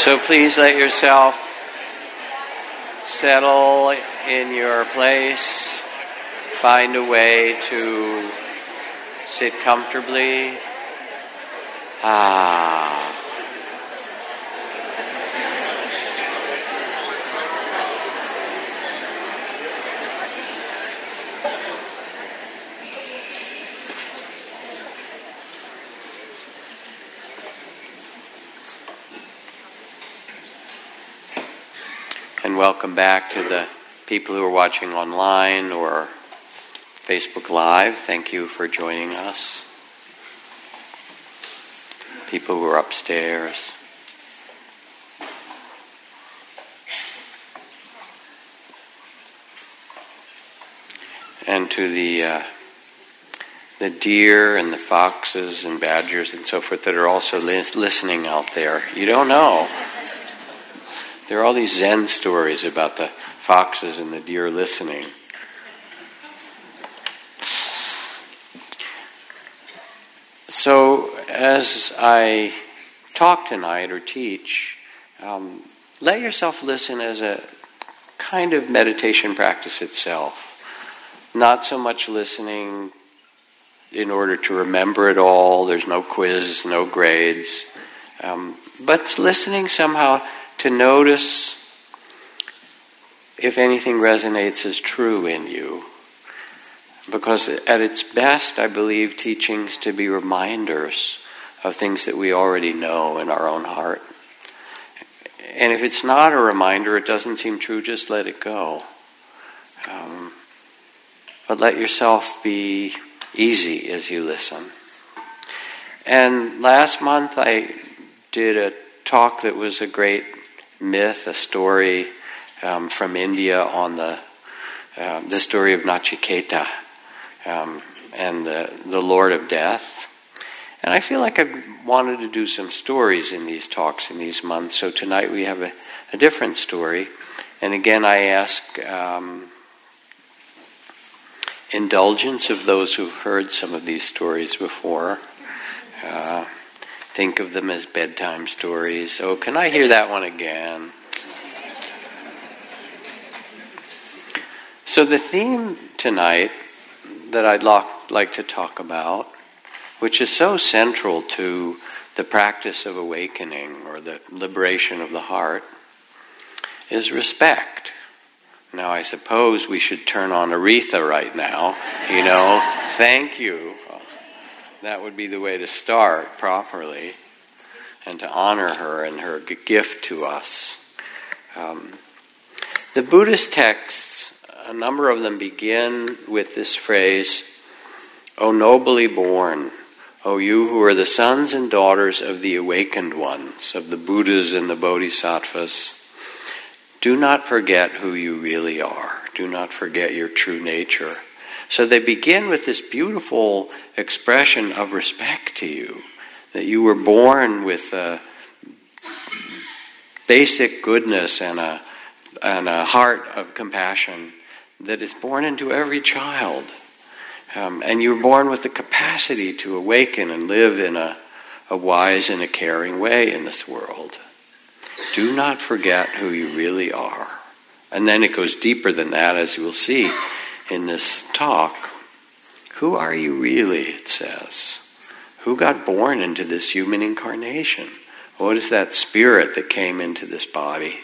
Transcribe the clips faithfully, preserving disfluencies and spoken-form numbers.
So please let yourself settle in your place. Find a way to sit comfortably. Ah. And welcome back to the people who are watching online or Facebook Live. Thank you for joining us. People who are upstairs. And to the uh, the deer and the foxes and badgers and so forth that are also li- listening out there. You don't know. There are all these Zen stories about the foxes and the deer listening. So, as I talk tonight or teach, um, let yourself listen as a kind of meditation practice itself. Not so much listening in order to remember it all. There's no quiz, no grades. Um, but listening somehow to notice if anything resonates as true in you. Because at its best, I believe teachings to be reminders of things that we already know in our own heart. And if it's not a reminder, it doesn't seem true, just let it go. Um, but let yourself be easy as you listen. And last month I did a talk that was a great myth, a story um, from India on the uh, the story of Nachiketa um, and the, the Lord of Death. And I feel like I wanted to do some stories in these talks in these months. So tonight we have a, a different story. And again, I ask um, indulgence of those who've heard some of these stories before. Uh, Think of them as bedtime stories. Oh, can I hear that one again? So the theme tonight that I'd like to talk about, which is so central to the practice of awakening or the liberation of the heart, is respect. Now, I suppose we should turn on Aretha right now. You know, thank you. That would be the way to start properly and to honor her and her gift to us. Um, the Buddhist texts, a number of them begin with this phrase, "O nobly born, O you who are the sons and daughters of the awakened ones, of the Buddhas and the Bodhisattvas, do not forget who you really are. Do not forget your true nature." So they begin with this beautiful expression of respect to you, that you were born with a basic goodness and a, and a heart of compassion that is born into every child. Um, and you were born with the capacity to awaken and live in a, a wise and a caring way in this world. Do not forget who you really are. And then it goes deeper than that, as you will see in this talk. Who are you really, it says? Who got born into this human incarnation? What is that spirit that came into this body?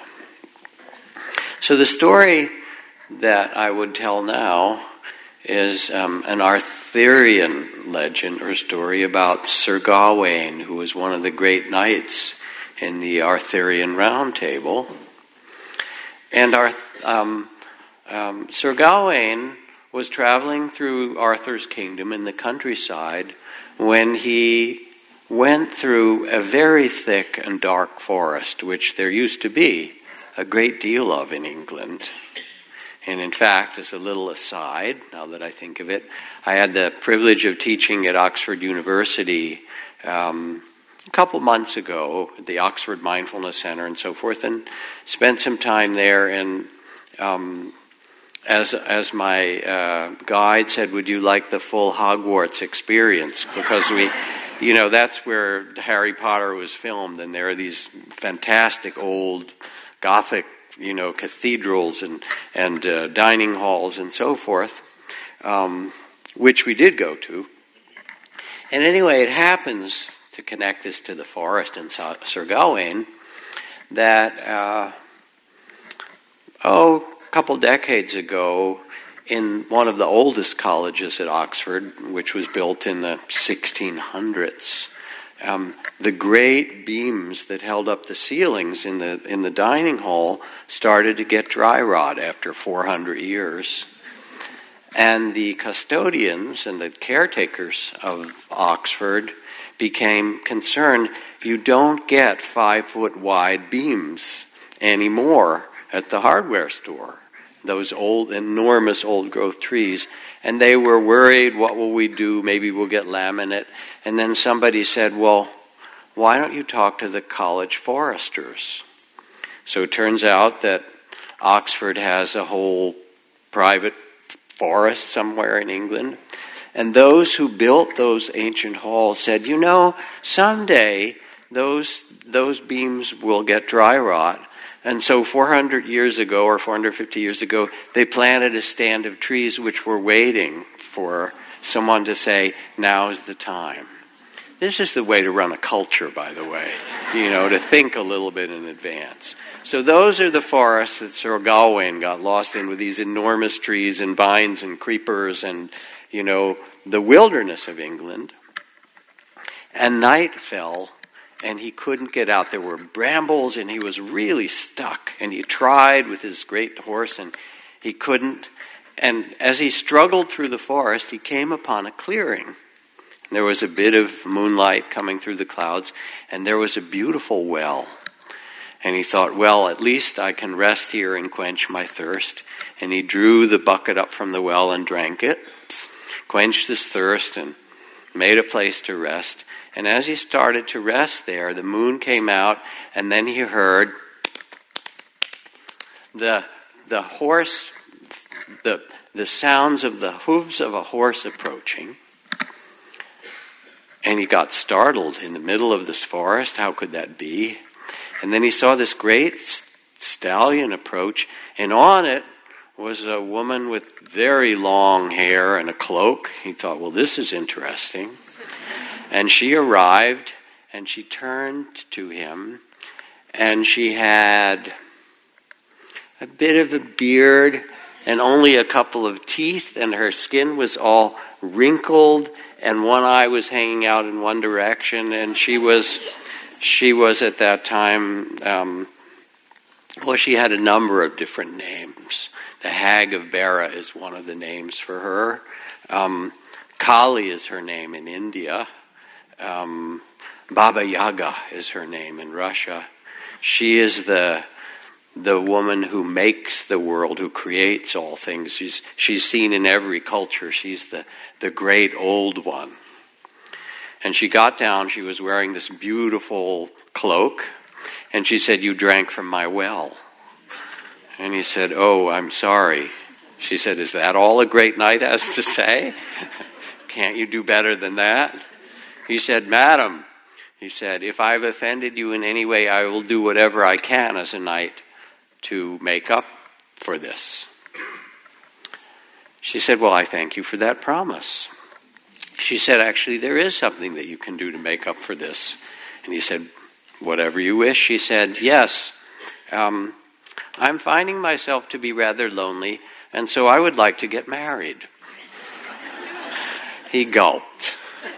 So the story that I would tell now is um, an Arthurian legend or story about Sir Gawain, who was one of the great knights in the Arthurian Round Table. And Arth- um, Um, Sir Gawain was traveling through Arthur's kingdom in the countryside when he went through a very thick and dark forest, which there used to be a great deal of in England. And in fact, as a little aside, now that I think of it, I had the privilege of teaching at Oxford University um, a couple months ago at the Oxford Mindfulness Center and so forth, and spent some time there. And um, As as my uh, guide said, would you like the full Hogwarts experience? Because we you know, that's where Harry Potter was filmed, and there are these fantastic old Gothic, you know, cathedrals and, and uh, dining halls and so forth, um, which we did go to. And anyway, it happens, to connect this to the forest in Sir Gawain, that, uh, oh, a couple decades ago, in one of the oldest colleges at Oxford, which was built in the sixteen hundreds, um, the great beams that held up the ceilings in the in the dining hall started to get dry rot after four hundred years. And the custodians and the caretakers of Oxford became concerned. You don't get five-foot wide beams anymore at the hardware store, those old, enormous old-growth trees. And they were worried, what will we do? Maybe we'll get laminate. And then somebody said, well, why don't you talk to the college foresters? So it turns out that Oxford has a whole private forest somewhere in England. And those who built those ancient halls said, you know, someday those those beams will get dry rot. And so four hundred years ago, or four hundred fifty years ago, they planted a stand of trees which were waiting for someone to say, now's the time. This is the way to run a culture, by the way, you know, to think a little bit in advance. So those are the forests that Sir Gawain got lost in, with these enormous trees and vines and creepers and, you know, the wilderness of England. And night fell, and he couldn't get out. There were brambles, and he was really stuck. And he tried with his great horse, and he couldn't. And as he struggled through the forest, he came upon a clearing. There was a bit of moonlight coming through the clouds, and there was a beautiful well. And he thought, well, at least I can rest here and quench my thirst. And he drew the bucket up from the well and drank it, quenched his thirst, and made a place to rest. And as he started to rest there, the moon came out, and then he heard the the horse, the the sounds of the hooves of a horse approaching. And he got startled in the middle of this forest. How could that be? And then he saw this great stallion approach, and on it was a woman with very long hair and a cloak. He thought, well, this is interesting. And she arrived, and she turned to him, and she had a bit of a beard and only a couple of teeth, and her skin was all wrinkled, and one eye was hanging out in one direction, and she was... She was at that time, um, well, she had a number of different names. The Hag of Bara is one of the names for her. Um, Kali is her name in India. Um, Baba Yaga is her name in Russia. She is the the woman who makes the world, who creates all things. She's she's seen in every culture. She's the, the great old one. And she got down, she was wearing this beautiful cloak, and she said, you drank from my well. And he said, oh, I'm sorry. She said, is that all a great knight has to say? Can't you do better than that? He said, madam, he said, if I've offended you in any way, I will do whatever I can as a knight to make up for this. She said, well, I thank you for that promise. She said, actually, there is something that you can do to make up for this. And he said, whatever you wish. She said, yes, um, I'm finding myself to be rather lonely, and so I would like to get married. He gulped.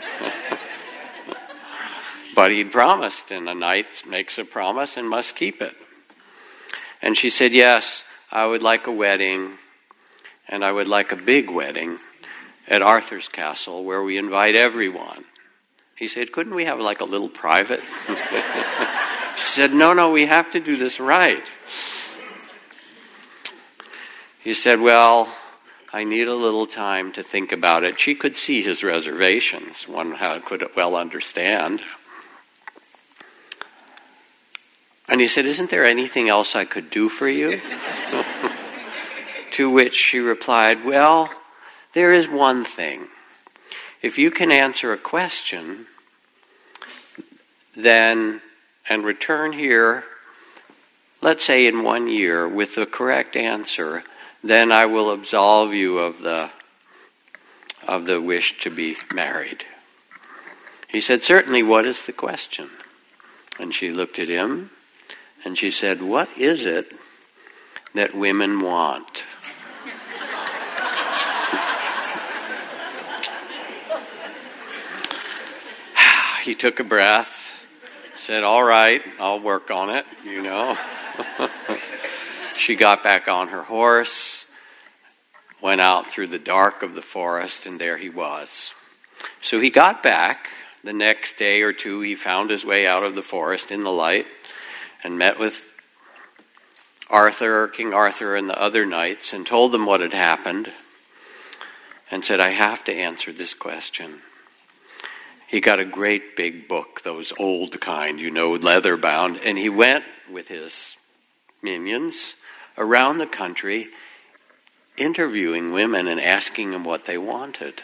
But he'd promised, and a knight makes a promise and must keep it. And she said, yes, I would like a wedding, and I would like a big wedding at Arthur's castle, where we invite everyone. He said, couldn't we have like a little private? She said, no, no, we have to do this right. He said, well, I need a little time to think about it. She could see his reservations. One could well understand. And he said, isn't there anything else I could do for you? To which she replied, well, there is one thing. If you can answer a question, then, and return here, let's say in one year, with the correct answer, then I will absolve you of the of the wish to be married. He said, certainly, what is the question? And she looked at him, and she said, what is it that women want? He took a breath, said, all right, I'll work on it, you know. She got back on her horse, went out through the dark of the forest, and there he was. So he got back. The next day or two, he found his way out of the forest in the light and met with Arthur, King Arthur, and the other knights, and told them what had happened, and said, I have to answer this question. He got a great big book, those old kind, you know, leather bound, and he went with his minions around the country interviewing women and asking them what they wanted.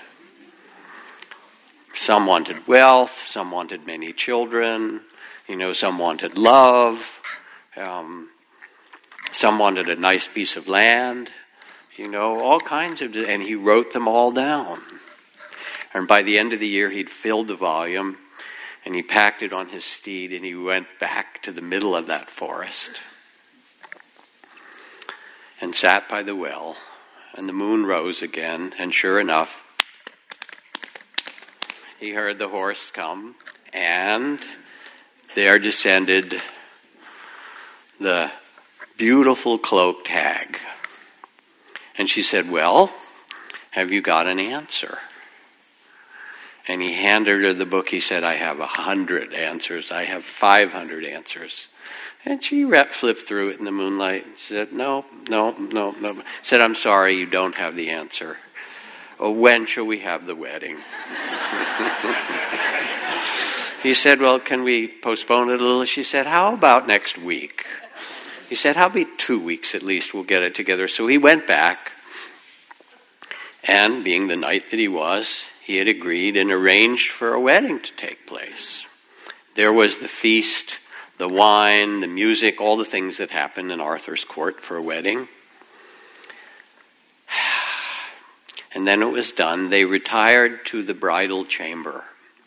Some wanted wealth, some wanted many children, you know, some wanted love, um, some wanted a nice piece of land, you know, all kinds of, and he wrote them all down. And by the end of the year, he'd filled the volume, and he packed it on his steed, and he went back to the middle of that forest and sat by the well. And the moon rose again, and sure enough, he heard the horse come, and there descended the beautiful cloaked hag. And she said, well, have you got an answer? And he handed her the book. He said, I have a hundred answers. I have five hundred answers. And she flipped through it in the moonlight and said, no, no, no, no. Said, I'm sorry, you don't have the answer. Oh, when shall we have the wedding? He said, well, can we postpone it a little? She said, how about next week? He said, how about two weeks at least? We'll get it together. So he went back, and being the knight that he was, he had agreed and arranged for a wedding to take place. There was the feast, the wine, the music, all the things that happen in Arthur's court for a wedding. And then it was done. They retired to the bridal chamber.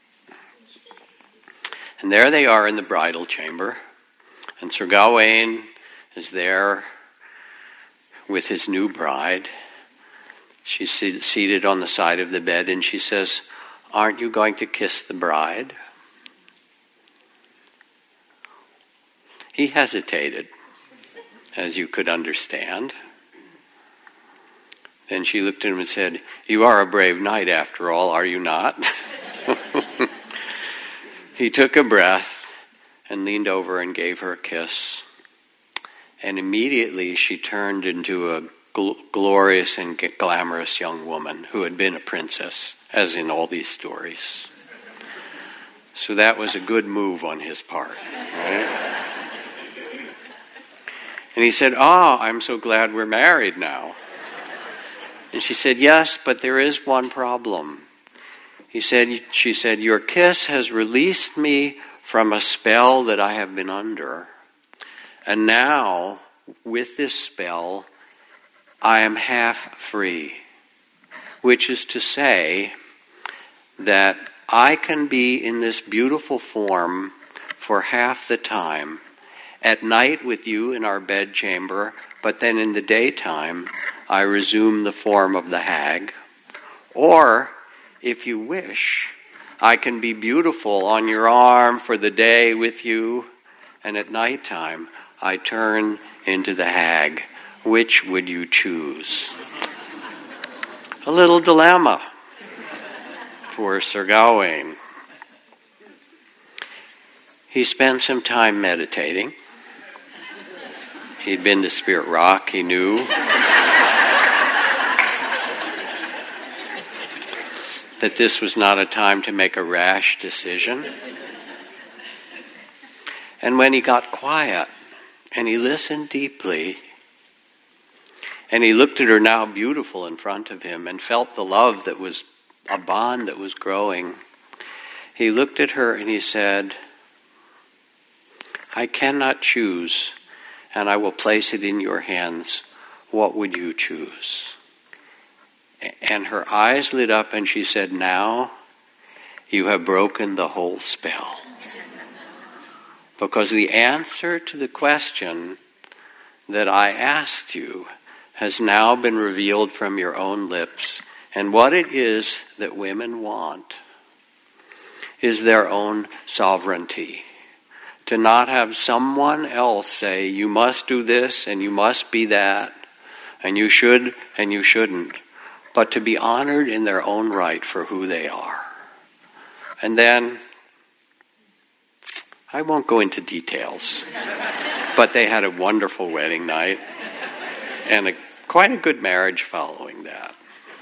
And there they are in the bridal chamber. And Sir Gawain is there with his new bride. She's seated on the side of the bed, and she says, aren't you going to kiss the bride? He hesitated, as you could understand. Then she looked at him and said, you are a brave knight after all, are you not? He took a breath and leaned over and gave her a kiss. And immediately she turned into a gl- glorious and g- glamorous young woman who had been a princess, as in all these stories. So that was a good move on his part, right? And he said, ah, oh, I'm so glad we're married now. And she said, yes, but there is one problem. He said, she said, your kiss has released me from a spell that I have been under. And now, with this spell, I am half free. Which is to say that I can be in this beautiful form for half the time, at night with you in our bedchamber, but then in the daytime, I resume the form of the hag. Or, if you wish, I can be beautiful on your arm for the day with you, and at nighttime, I turn into the hag. Which would you choose? A little dilemma for Sir Gawain. He spent some time meditating. He'd been to Spirit Rock, he knew that this was not a time to make a rash decision. And when he got quiet and he listened deeply, and he looked at her now beautiful in front of him and felt the love that was a bond that was growing, he looked at her and he said, I cannot choose, and I will place it in your hands. What would you choose? And her eyes lit up and she said, now you have broken the whole spell. Because the answer to the question that I asked you has now been revealed from your own lips. And what it is that women want is their own sovereignty. To not have someone else say, you must do this and you must be that, and you should and you shouldn't, but to be honored in their own right for who they are. And then, I won't go into details, but they had a wonderful wedding night and a, quite a good marriage following that.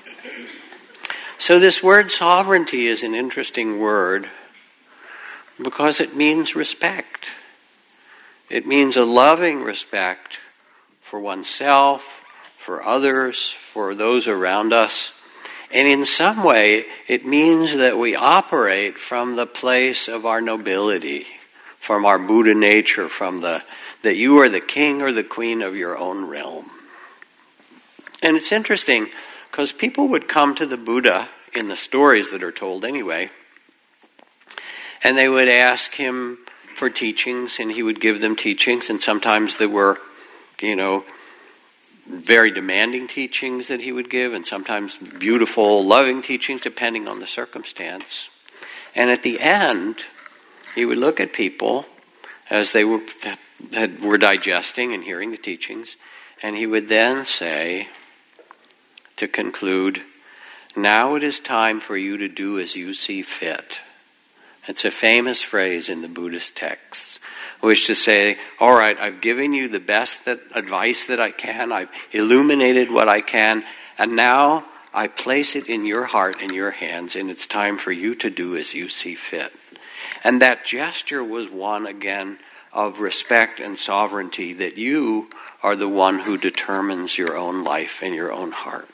So this word sovereignty is an interesting word because it means respect. It means a loving respect for oneself, for others, for those around us. And in some way, it means that we operate from the place of our nobility, from our Buddha nature, from the that you are the king or the queen of your own realm. And it's interesting because people would come to the Buddha in the stories that are told anyway, and they would ask him for teachings, and he would give them teachings, and sometimes there were, you know, very demanding teachings that he would give, and sometimes beautiful, loving teachings, depending on the circumstance. And at the end, he would look at people as they were, had, were digesting and hearing the teachings, and he would then say, to conclude, now it is time for you to do as you see fit. It's a famous phrase in the Buddhist texts, which to say, all right, I've given you the best that, advice that I can, I've illuminated what I can, and now I place it in your heart and your hands, and it's time for you to do as you see fit. And that gesture was one, again, of respect and sovereignty, that you are the one who determines your own life and your own heart.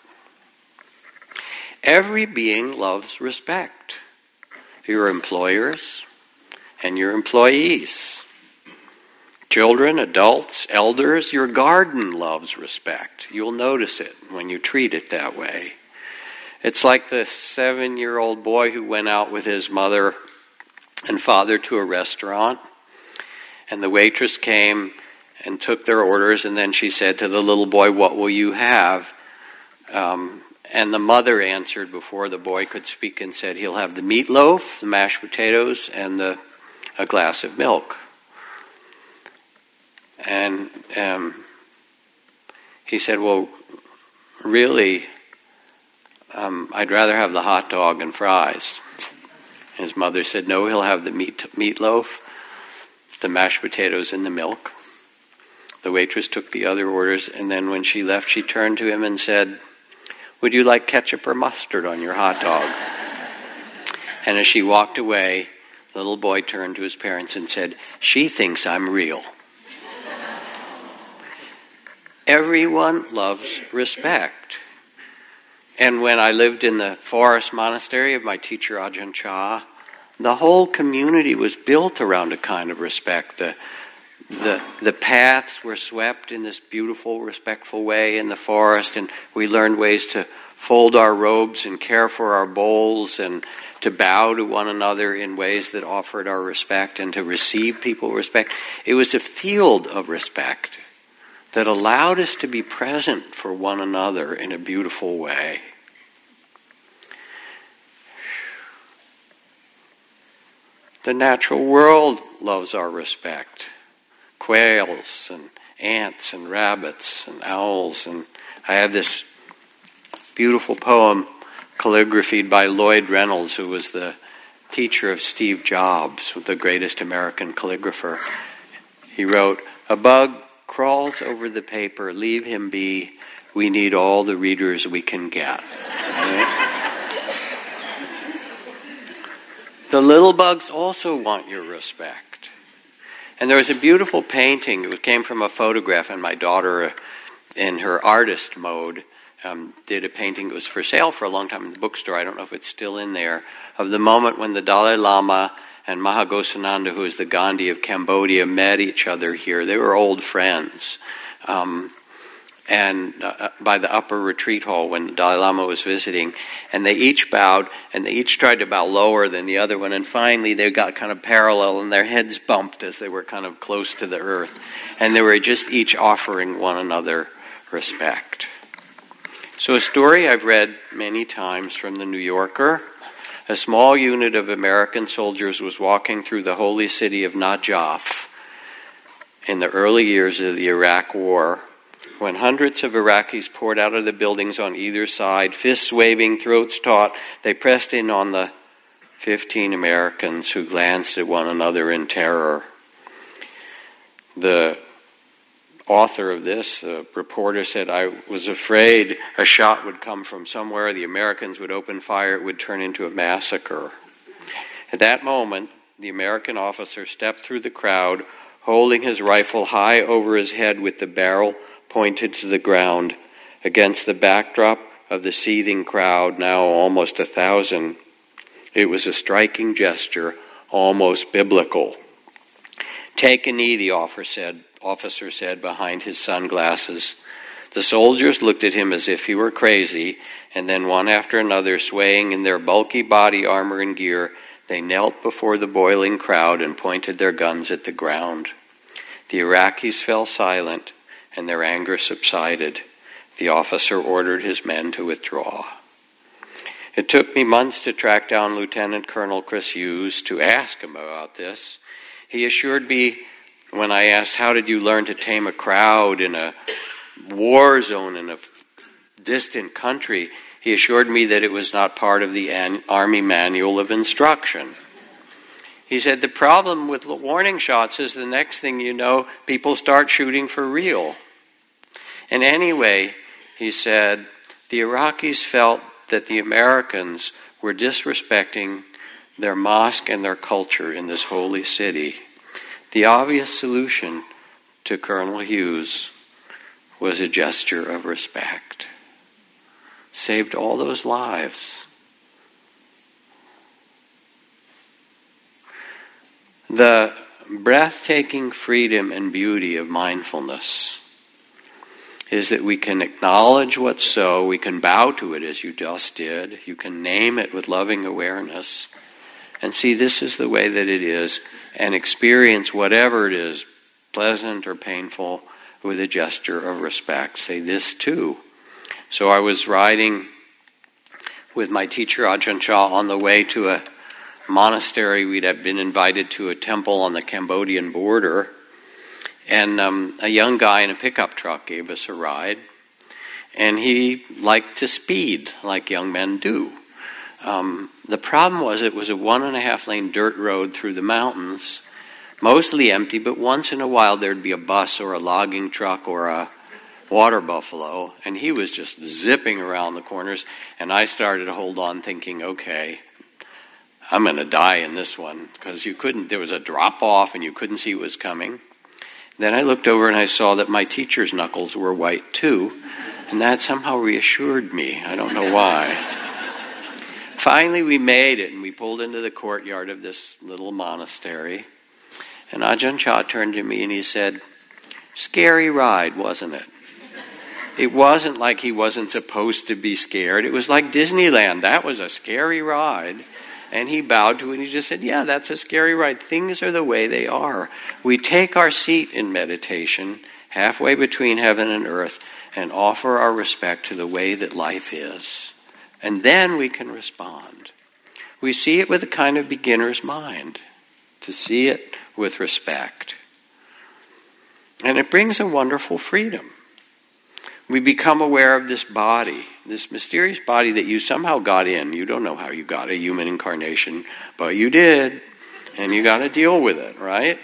Every being loves respect. Your employers and your employees. Children, adults, elders, your garden loves respect. You'll notice it when you treat it that way. It's like the seven-year-old boy who went out with his mother and father to a restaurant, and the waitress came and took their orders, and then she said to the little boy, what will you have? Um, and the mother answered before the boy could speak and said, he'll have the meatloaf, the mashed potatoes, and the, a glass of milk. And um, he said, well, really, um, I'd rather have the hot dog and fries. His mother said, no, he'll have the meat meatloaf, the mashed potatoes, and the milk. The waitress took the other orders, and then when she left, she turned to him and said, would you like ketchup or mustard on your hot dog? And as she walked away, the little boy turned to his parents and said, she thinks I'm real. Everyone loves respect. And when I lived in the forest monastery of my teacher Ajahn Chah, the whole community was built around a kind of respect. The, the, the paths were swept in this beautiful, respectful way in the forest, and we learned ways to fold our robes and care for our bowls and to bow to one another in ways that offered our respect and to receive people respect. It was a field of respect that allowed us to be present for one another in a beautiful way. The natural world loves our respect. Quails and ants and rabbits and owls. And I have this beautiful poem calligraphied by Lloyd Reynolds, who was the teacher of Steve Jobs, the greatest American calligrapher. He wrote, a bug crawls over the paper, leave him be. We need all the readers we can get. Right? The little bugs also want your respect. And there was a beautiful painting. It came from a photograph, and my daughter, in her artist mode, um, did a painting. It was for sale for a long time in the bookstore. I don't know if it's still in there, of the moment when the Dalai Lama and Mahagosananda, who is the Gandhi of Cambodia, met each other here. They were old friends. Um, and uh, by the upper retreat hall when the Dalai Lama was visiting, and they each bowed, and they each tried to bow lower than the other one, and finally they got kind of parallel, and their heads bumped as they were kind of close to the earth, and they were just each offering one another respect. So a story I've read many times from the New Yorker. A small unit of American soldiers was walking through the holy city of Najaf in the early years of the Iraq War, when hundreds of Iraqis poured out of the buildings on either side, fists waving, throats taut. They pressed in on the fifteen Americans, who glanced at one another in terror. The author of this, the reporter, said, "I was afraid a shot would come from somewhere, the Americans would open fire, it would turn into a massacre." At that moment, the American officer stepped through the crowd, holding his rifle high over his head with the barrel pointed to the ground. Against the backdrop of the seething crowd, now almost a thousand, it was a striking gesture, almost biblical. "Take a knee," the officer said, officer said behind his sunglasses. The soldiers looked at him as if he were crazy, and then one after another, swaying in their bulky body armor and gear, they knelt before the boiling crowd and pointed their guns at the ground. The Iraqis fell silent, and their anger subsided. The officer ordered his men to withdraw. It took me months to track down Lieutenant Colonel Chris Hughes to ask him about this. He assured me, when I asked, "How did you learn to tame a crowd in a war zone in a distant country?" he assured me that it was not part of the Army Manual of Instruction. He said, "The problem with warning shots is the next thing you know, people start shooting for real." And anyway, he said, the Iraqis felt that the Americans were disrespecting their mosque and their culture in this holy city. The obvious solution to Colonel Hughes was a gesture of respect. Saved all those lives. The breathtaking freedom and beauty of mindfulness is that we can acknowledge what's so, we can bow to it as you just did, you can name it with loving awareness, and see this is the way that it is, and experience whatever it is, pleasant or painful, with a gesture of respect. Say this too. So I was riding with my teacher Ajahn Chah on the way to a monastery. We'd have been invited to a temple on the Cambodian border, and um, a young guy in a pickup truck gave us a ride, and he liked to speed like young men do. Um, the problem was it was a one and a half lane dirt road through the mountains, mostly empty, but once in a while there'd be a bus or a logging truck or a water buffalo, and he was just zipping around the corners, and I started to hold on thinking, okay, I'm going to die in this one, because you couldn't, there was a drop off and you couldn't see what was coming. Then I looked over and I saw that my teacher's knuckles were white too, and that somehow reassured me. I don't know why. Finally we made it, and we pulled into the courtyard of this little monastery, and Ajahn Chah turned to me and he said, "Scary ride, wasn't it?" It wasn't like he wasn't supposed to be scared. It was like Disneyland. That was a scary ride. And he bowed to it and he just said, yeah, that's a scary ride. Things are the way they are. We take our seat in meditation, halfway between heaven and earth, and offer our respect to the way that life is. And then we can respond. We see it with a kind of beginner's mind, to see it with respect. And it brings a wonderful freedom. We become aware of this body, this mysterious body that you somehow got in. You don't know how you got a human incarnation, but you did, and you got to deal with it, right?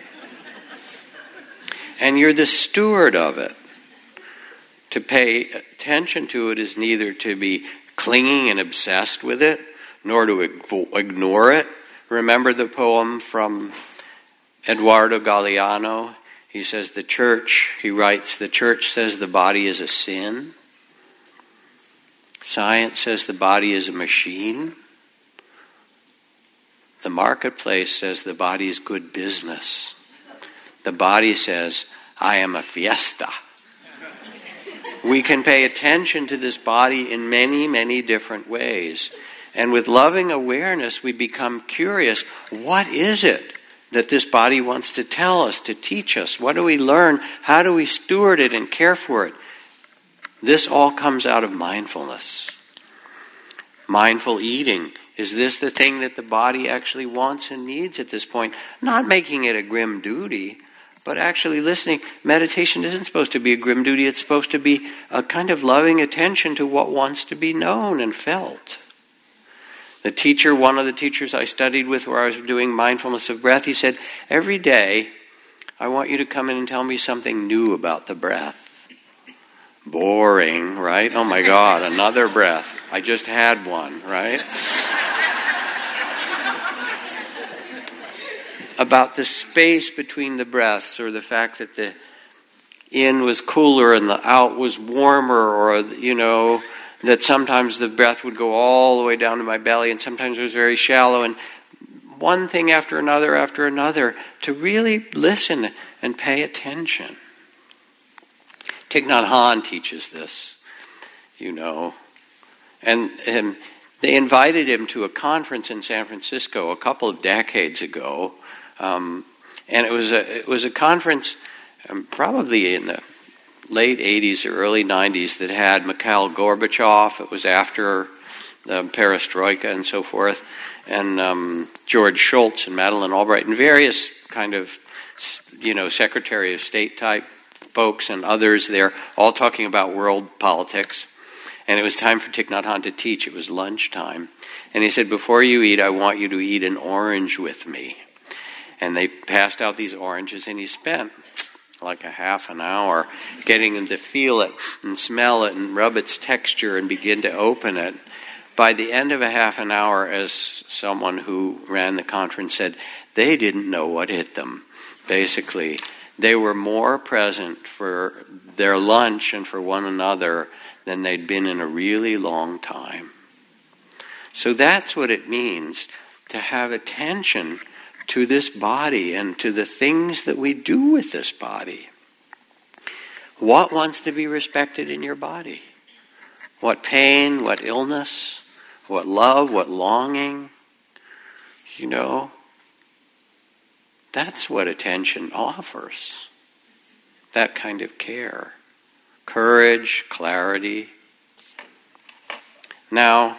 And you're the steward of it. To pay attention to it is neither to be clinging and obsessed with it, nor to ignore it. Remember the poem from Eduardo Galeano? He says the church, he writes, the church says the body is a sin. Science says the body is a machine. The marketplace says the body's good business. The body says, I am a fiesta. We can pay attention to this body in many, many different ways. And with loving awareness, we become curious. What is it that this body wants to tell us, to teach us? What do we learn? How do we steward it and care for it? This all comes out of mindfulness. Mindful eating. Is this the thing that the body actually wants and needs at this point? Not making it a grim duty, but actually listening. Meditation isn't supposed to be a grim duty. It's supposed to be a kind of loving attention to what wants to be known and felt. The teacher, one of the teachers I studied with where I was doing mindfulness of breath, he said, every day I want you to come in and tell me something new about the breath. Boring, right? Oh my God, another breath. I just had one, right? About the space between the breaths, or the fact that the in was cooler and the out was warmer, or, you know, that sometimes the breath would go all the way down to my belly and sometimes it was very shallow, and one thing after another after another, to really listen and pay attention. Thich Nhat Hanh teaches this, you know. And, and they invited him to a conference in San Francisco a couple of decades ago. Um, and it was a, it was a conference um, probably in the late eighties or early nineties that had Mikhail Gorbachev. It was after the perestroika and so forth. And um, George Shultz and Madeleine Albright and various kind of, you know, Secretary of State type folks and others there, all talking about world politics. And it was time for Thich Nhat Hanh to teach. It was lunchtime. And he said, before you eat, I want you to eat an orange with me. And they passed out these oranges, and he spent like a half an hour getting them to feel it and smell it and rub its texture and begin to open it. By the end of a half an hour, as someone who ran the conference said, they didn't know what hit them. Basically, they were more present for their lunch and for one another than they'd been in a really long time. So that's what it means to have attention to this body and to the things that we do with this body. What wants to be respected in your body? What pain, what illness, what love, what longing? You know, that's what attention offers. That kind of care. Courage, clarity. Now,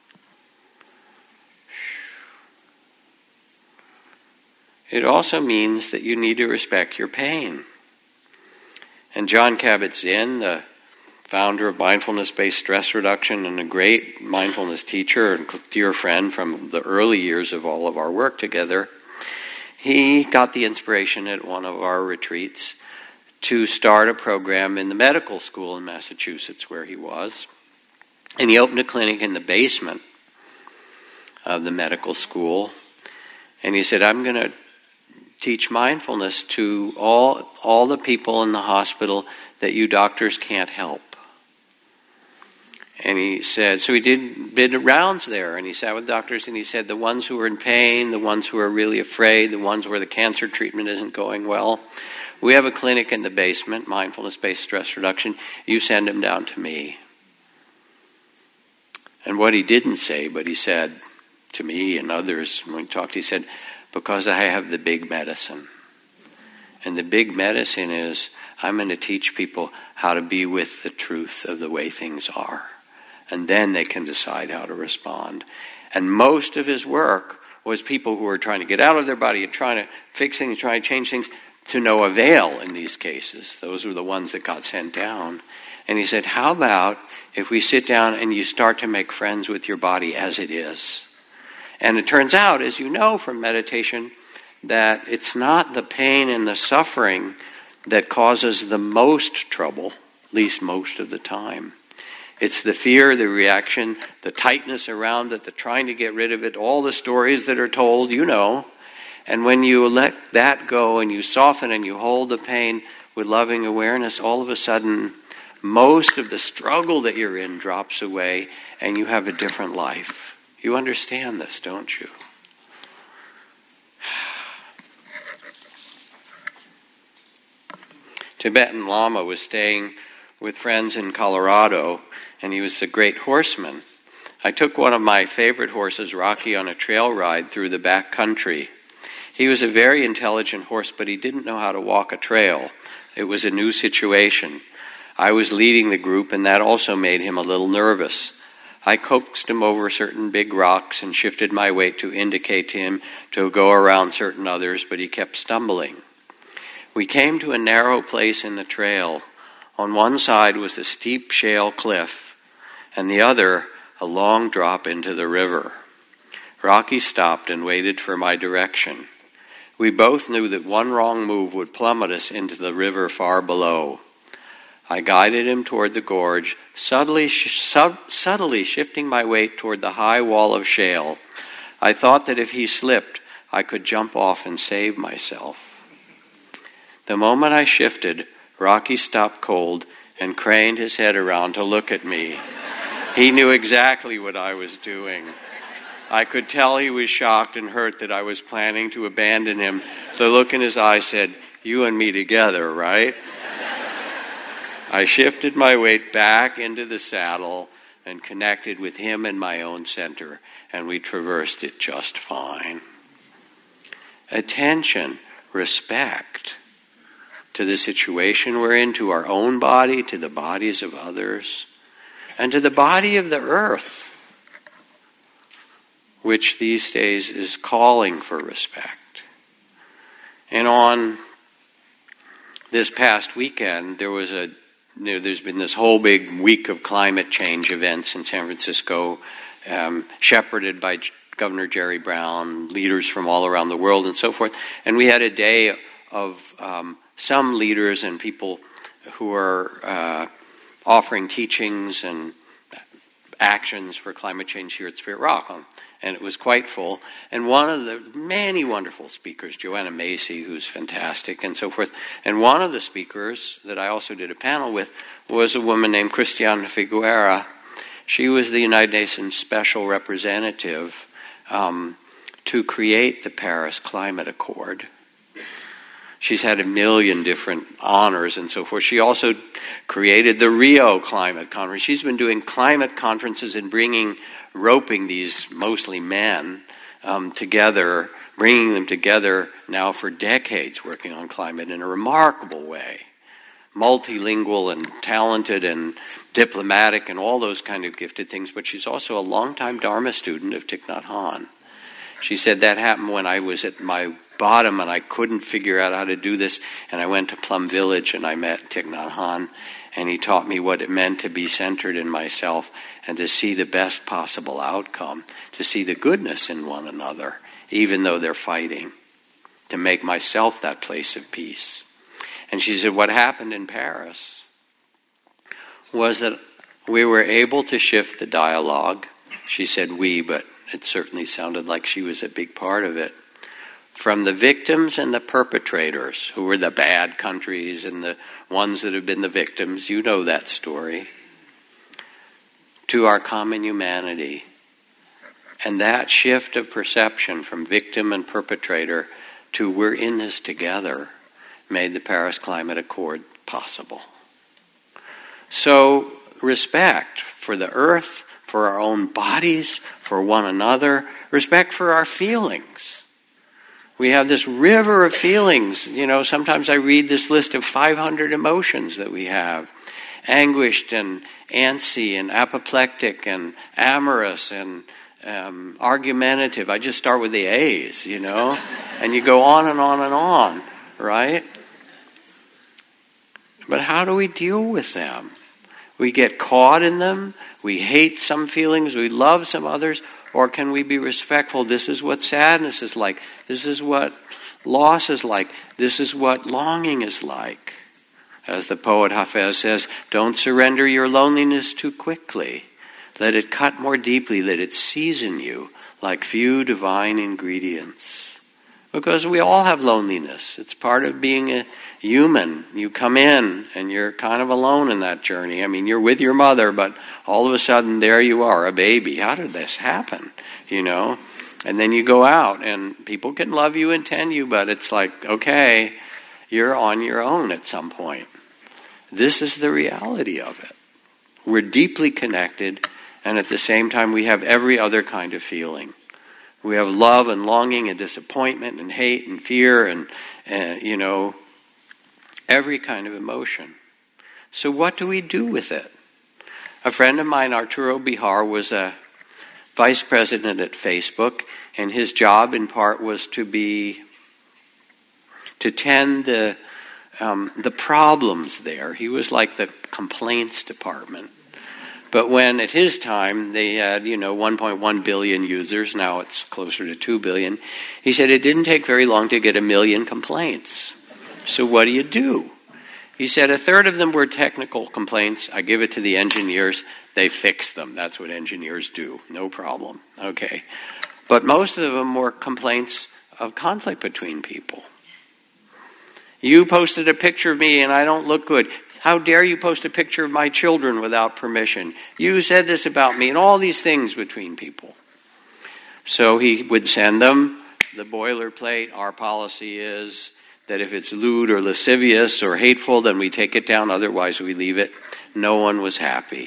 it also means that you need to respect your pain. And Jon Kabat-Zinn, the founder of mindfulness-based stress reduction and a great mindfulness teacher and dear friend from the early years of all of our work together, he got the inspiration at one of our retreats to start a program in the medical school in Massachusetts where he was. And he opened a clinic in the basement of the medical school. And he said, I'm going to teach mindfulness to all all the people in the hospital that you doctors can't help. And he said, so he did did rounds there, and he sat with doctors, and he said, the ones who are in pain, the ones who are really afraid, the ones where the cancer treatment isn't going well, we have a clinic in the basement, mindfulness-based stress reduction. You send them down to me. And what he didn't say, but he said to me and others when we talked, he said, because I have the big medicine. And the big medicine is I'm going to teach people how to be with the truth of the way things are. And then they can decide how to respond. And most of his work was people who were trying to get out of their body and trying to fix things, trying to change things, to no avail in these cases. Those were the ones that got sent down. And he said, how about if we sit down and you start to make friends with your body as it is? And it turns out, as you know from meditation, that it's not the pain and the suffering that causes the most trouble, at least most of the time. It's the fear, the reaction, the tightness around it, the trying to get rid of it, all the stories that are told, you know. And when you let that go and you soften and you hold the pain with loving awareness, all of a sudden, most of the struggle that you're in drops away and you have a different life. You understand this, don't you? Tibetan Lama was staying with friends in Colorado, and he was a great horseman. I took one of my favorite horses, Rocky, on a trail ride through the back country. He was a very intelligent horse, but he didn't know how to walk a trail. It was a new situation. I was leading the group, and that also made him a little nervous. I coaxed him over certain big rocks and shifted my weight to indicate to him to go around certain others, but he kept stumbling. We came to a narrow place in the trail. On one side was a steep shale cliff, and the other a long drop into the river. Rocky stopped and waited for my direction. We both knew that one wrong move would plummet us into the river far below. I guided him toward the gorge, subtly, sh- sub- subtly shifting my weight toward the high wall of shale. I thought that if he slipped, I could jump off and save myself. The moment I shifted, Rocky stopped cold and craned his head around to look at me. He knew exactly what I was doing. I could tell he was shocked and hurt that I was planning to abandon him. The look in his eye said, "You and me together, right?" I shifted my weight back into the saddle and connected with him in my own center, and we traversed it just fine. Attention, respect to the situation we're in, to our own body, to the bodies of others, and to the body of the earth, which these days is calling for respect. And on this past weekend, there was a You know, there's been this whole big week of climate change events in San Francisco, um, shepherded by Governor Jerry Brown, leaders from all around the world and so forth. And we had a day of um, some leaders and people who are uh, offering teachings and actions for climate change here at Spirit Rock. And it was quite full. And one of the many wonderful speakers, Joanna Macy, who's fantastic, and so forth, and one of the speakers that I also did a panel with was a woman named Christiana Figuera. She was the United Nations Special Representative um, to create the Paris Climate Accord. She's had a million different honors and so forth. She also created the Rio Climate Conference. She's been doing climate conferences and bringing, roping these mostly men um, together, bringing them together now for decades, working on climate in a remarkable way. Multilingual and talented and diplomatic and all those kind of gifted things. But she's also a longtime Dharma student of Thich Nhat Hanh. She said that happened when I was at my bottom and I couldn't figure out how to do this, and I went to Plum Village and I met Thich Nhat Hanh, and he taught me what it meant to be centered in myself and to see the best possible outcome, to see the goodness in one another, even though they're fighting, to make myself that place of peace. And she said what happened in Paris was that we were able to shift the dialogue. She said we, but it certainly sounded like she was a big part of it. From the victims and the perpetrators, who were the bad countries and the ones that have been the victims, you know that story, to our common humanity. And that shift of perception from victim and perpetrator to we're in this together made the Paris Climate Accord possible. So respect for the earth, for our own bodies, for one another, respect for our feelings. We have this river of feelings. You know, sometimes I read this list of five hundred emotions that we have. Anguished and antsy and apoplectic and amorous and um, argumentative. I just start with the A's, you know. And you go on and on and on, right? But how do we deal with them? We get caught in them. We hate some feelings. We love some others. Or can we be respectful? This is what sadness is like. This is what loss is like. This is what longing is like. As the poet Hafez says, don't surrender your loneliness too quickly. Let it cut more deeply. Let it season you like few divine ingredients. Because we all have loneliness. It's part of being a human. You come in and you're kind of alone in that journey. I mean, you're with your mother, but all of a sudden there you are, a baby. How did this happen? You know? And then you go out and people can love you and tend you, but it's like, okay. you're on your own at some point. This is the reality of it. We're deeply connected, and at the same time we have every other kind of feeling. We have love and longing and disappointment and hate and fear and, and you know, every kind of emotion. So what do we do with it? A friend of mine, Arturo Bihar, was a vice president at Facebook, and his job in part was to be to tend the um, the problems there. He was like the complaints department. But when at his time they had, you know, one point one billion users, now it's closer to two billion, he said it didn't take very long to get a million complaints. So what do you do? He said a third of them were technical complaints. I give it to the engineers. They fix them. That's what engineers do. No problem. Okay. But most of them were complaints of conflict between people. You posted a picture of me and I don't look good. How dare you post a picture of my children without permission? You said this about me, and all these things between people. So he would send them the boilerplate. Our policy is that if it's lewd or lascivious or hateful, then we take it down, otherwise we leave it. No one was happy.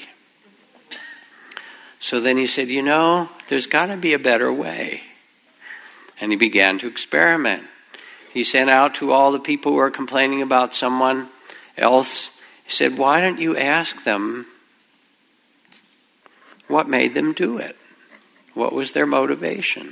So then he said, you know, there's got to be a better way. And he began to experiment. He sent out to all the people who are complaining about someone else, he said, why don't you ask them what made them do it? What was their motivation?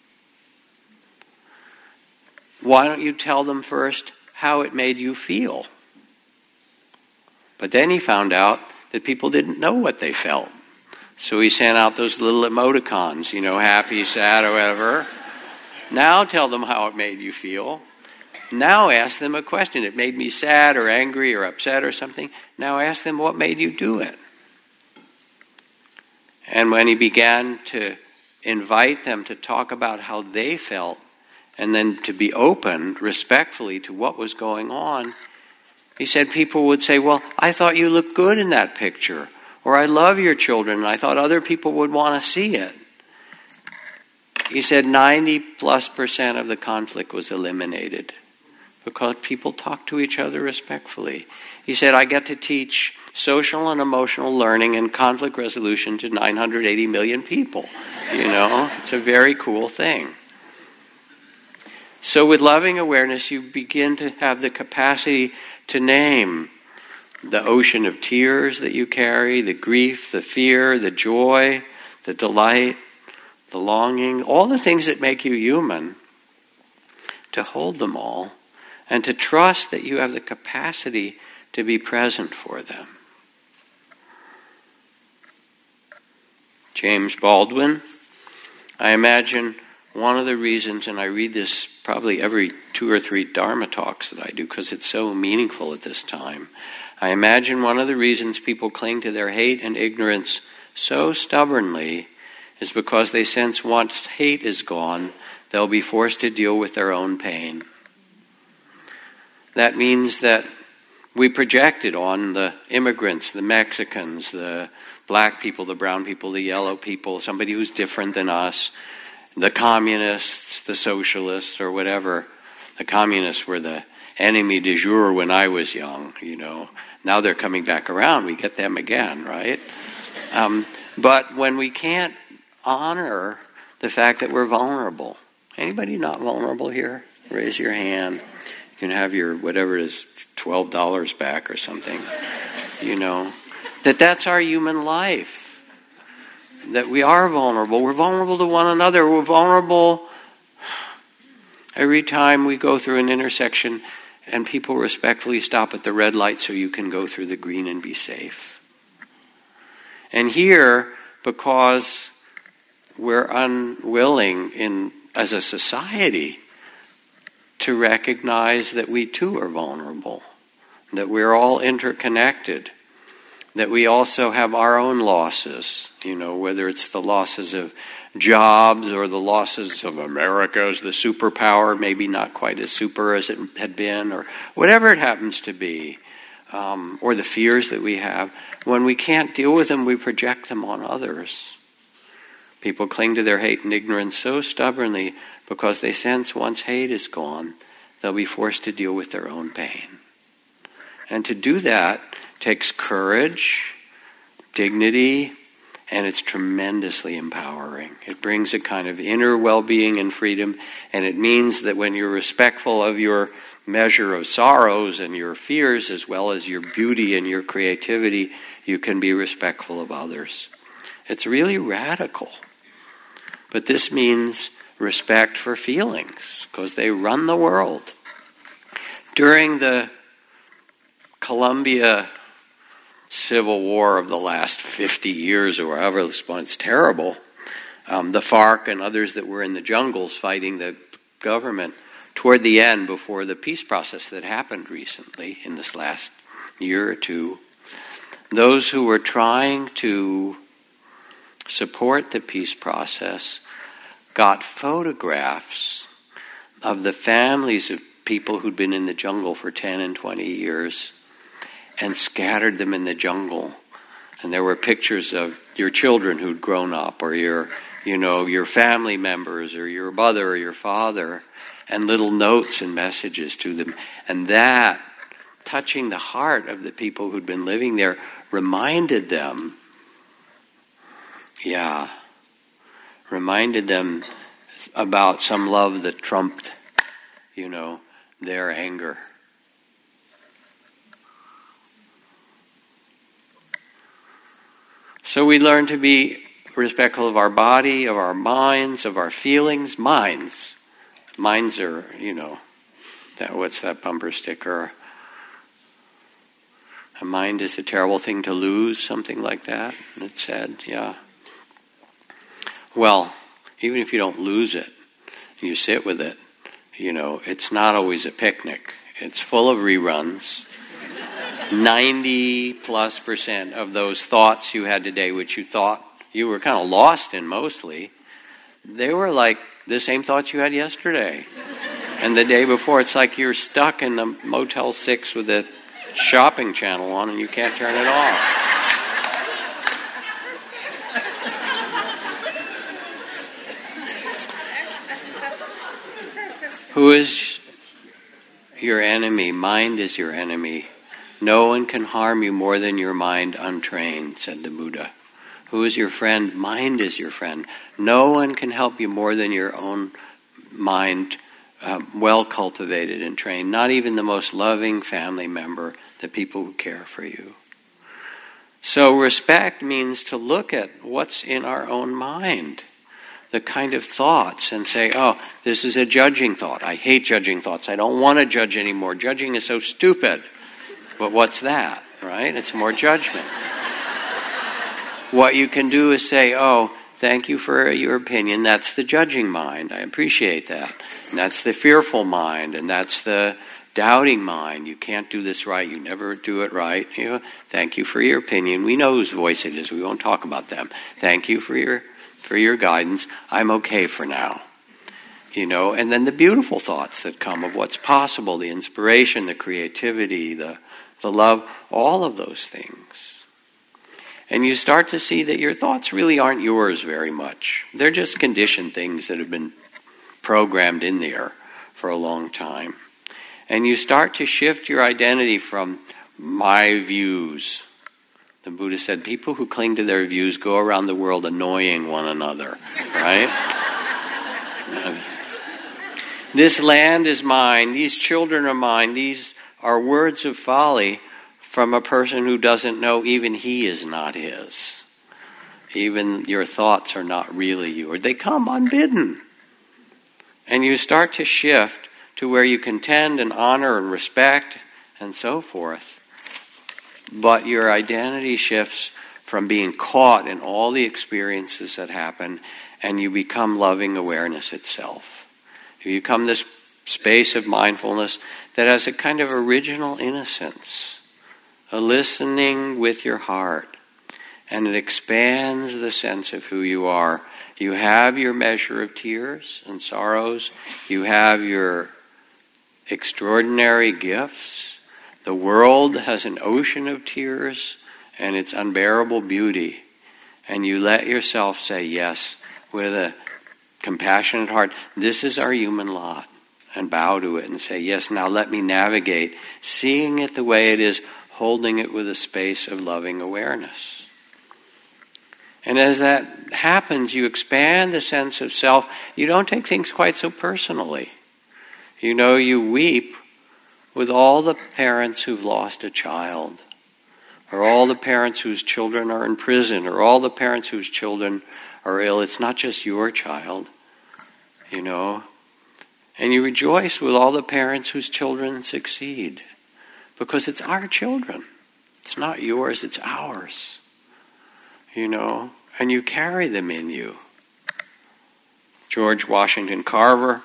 Why don't you tell them first how it made you feel? But then he found out that people didn't know what they felt. So he sent out those little emoticons, you know, happy, sad, or whatever. Now tell them how it made you feel. Now ask them a question. It made me sad or angry or upset or something. Now ask them what made you do it. And when he began to invite them to talk about how they felt, and then to be open respectfully to what was going on, he said people would say, well, I thought you looked good in that picture. Or I love your children and I thought other people would want to see it. He said ninety plus percent of the conflict was eliminated because people talk to each other respectfully. He said, I get to teach social and emotional learning and conflict resolution to nine hundred eighty million people. You know, it's a very cool thing. So with loving awareness, you begin to have the capacity to name the ocean of tears that you carry, the grief, the fear, the joy, the delight, the longing, all the things that make you human, to hold them all and to trust that you have the capacity to be present for them. James Baldwin, I imagine one of the reasons, and I read this probably every two or three Dharma talks that I do because it's so meaningful at this time. I imagine one of the reasons people cling to their hate and ignorance so stubbornly is because they sense once hate is gone, they'll be forced to deal with their own pain. That means that we project it on the immigrants, the Mexicans, the black people, the brown people, the yellow people, somebody who's different than us, the communists, the socialists, or whatever. The communists were the enemy du jour when I was young, you know. Now they're coming back around. We get them again, right? Um, but when we can't honor the fact that we're vulnerable. Anybody not vulnerable here? Raise your hand. You can have your, whatever it is, twelve dollars back or something. You know, that that's our human life. That we are vulnerable. We're vulnerable to one another. We're vulnerable every time we go through an intersection and people respectfully stop at the red light so you can go through the green and be safe. And here, because we're unwilling in as a society to recognize that we too are vulnerable, that we're all interconnected, that we also have our own losses, you know, whether it's the losses of jobs or the losses of America as the superpower, maybe not quite as super as it had been, or whatever it happens to be, um, or the fears that we have. When we can't deal with them, we project them on others. People cling to their hate and ignorance so stubbornly because they sense once hate is gone, they'll be forced to deal with their own pain. And to do that takes courage, dignity, and it's tremendously empowering. It brings a kind of inner well-being and freedom, and it means that when you're respectful of your measure of sorrows and your fears, as well as your beauty and your creativity, you can be respectful of others. It's really radical. But this means respect for feelings, because they run the world. During the Colombia Civil War of the last fifty years or however, it's terrible, um, the FARC and others that were in the jungles fighting the government, toward the end, before the peace process that happened recently in this last year or two, those who were trying to support the peace process got photographs of the families of people who'd been in the jungle for ten and twenty years and scattered them in the jungle. And there were pictures of your children who'd grown up, or your, you know, your family members, or your mother or your father, and little notes and messages to them. And that, touching the heart of the people who'd been living there, reminded them, yeah, reminded them about some love that trumped, you know, their anger. So we learn to be respectful of our body, of our minds, of our feelings. Minds. Minds are, you know, that what's that bumper sticker? A mind is a terrible thing to lose, something like that, it said, yeah. Well, even if you don't lose it, you sit with it, you know, it's not always a picnic. It's full of reruns. ninety plus percent of those thoughts you had today, which you thought you were kind of lost in mostly, they were like the same thoughts you had yesterday. And the day before, it's like you're stuck in the Motel six with the shopping channel on and you can't turn it off. Who is your enemy? Mind is your enemy. No one can harm you more than your mind untrained, said the Buddha. Who is your friend? Mind is your friend. No one can help you more than your own mind, um, well cultivated and trained. Not even the most loving family member, the people who care for you. So respect means to look at what's in our own mind, the kind of thoughts, and say, oh, this is a judging thought. I hate judging thoughts. I don't want to judge anymore. Judging is so stupid. But what's that, right? It's more judgment. What you can do is say, oh, thank you for your opinion. That's the judging mind. I appreciate that. And that's the fearful mind. And that's the doubting mind. You can't do this right. You never do it right. You know, thank you for your opinion. We know whose voice it is. We won't talk about them. Thank you for your for your guidance. I'm okay for now. You know, and then the beautiful thoughts that come of what's possible, the inspiration, the creativity, the the love, all of those things. And you start to see that your thoughts really aren't yours very much. They're just conditioned things that have been programmed in there for a long time. And you start to shift your identity from my views. The Buddha said, people who cling to their views go around the world annoying one another, right? This land is mine, these children are mine, these are words of folly from a person who doesn't know even he is not his. Even your thoughts are not really yours. They come unbidden. And you start to shift to where you can tend and honor and respect and so forth. But your identity shifts from being caught in all the experiences that happen, and you become loving awareness itself. You become this space of mindfulness that has a kind of original innocence, a listening with your heart, and it expands the sense of who you are. You have your measure of tears and sorrows. You have your extraordinary gifts. The world has an ocean of tears and its unbearable beauty. And you let yourself say yes with a compassionate heart. This is our human lot. and bow to it and say, yes, now let me navigate, seeing it the way it is, holding it with a space of loving awareness. And as that happens, you expand the sense of self. You don't take things quite so personally. You know, you weep with all the parents who've lost a child, or all the parents whose children are in prison, or all the parents whose children are ill. It's not just your child, you know. And you rejoice with all the parents whose children succeed, because it's our children. It's not yours, it's ours, you know. And you carry them in you. George Washington Carver: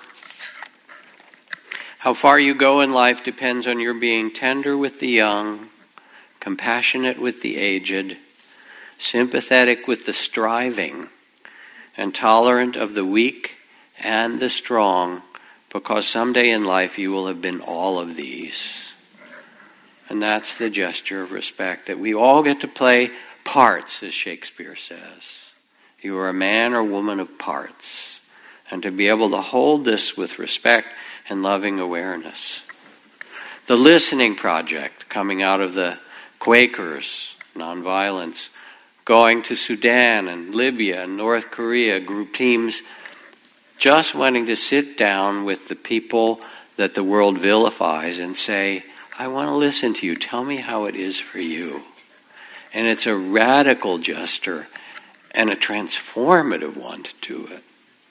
how far you go in life depends on your being tender with the young, compassionate with the aged, sympathetic with the striving, and tolerant of the weak and the strong, because someday in life you will have been all of these. And that's the gesture of respect, that we all get to play parts, as Shakespeare says. You are a man or woman of parts. And to be able to hold this with respect and loving awareness. The Listening Project, coming out of the Quakers, nonviolence, going to Sudan and Libya and North Korea, group teams, just wanting to sit down with the people that the world vilifies and say, I want to listen to you. Tell me how it is for you. And it's a radical gesture and a transformative one to do it.